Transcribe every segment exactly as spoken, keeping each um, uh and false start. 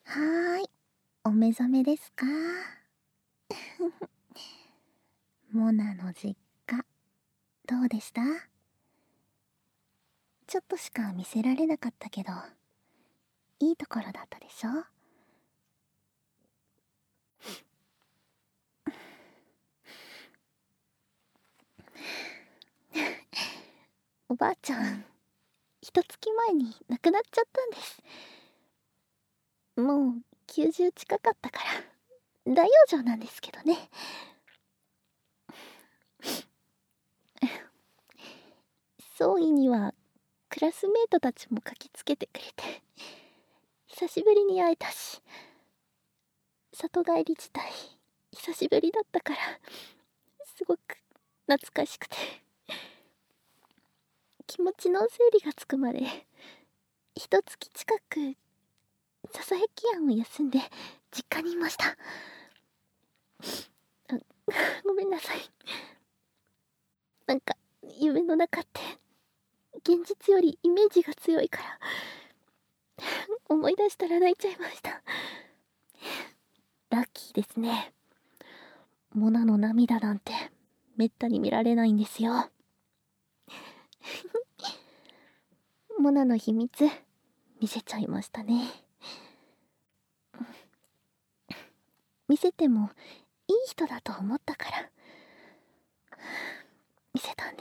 はーい、お目覚めですか？モナの実家、どうでした？ちょっとしか見せられなかったけど、いいところだったでしょ？おばあちゃん、一月前に亡くなっちゃったんです。もうきゅうじゅう近かったから、大往生なんですけどね。葬儀にはクラスメートたちも駆けつけてくれて、久しぶりに会えたし、里帰り自体久しぶりだったから、すごく懐かしくて、気持ちの整理がつくまで一月近くささやき庵を休んで実家にいました。あごめんなさい。なんか夢の中って現実よりイメージが強いから思い出したら泣いちゃいました。ラッキーですね。モナの涙なんてめったに見られないんですよ。モナの秘密見せちゃいましたね。見せてもいい人だと思ったから見せたんです。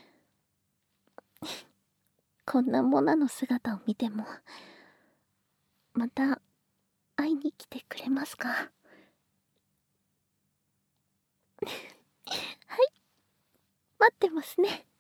こんなモナの姿を見てもまた会いに来てくれますか？はい、待ってますね。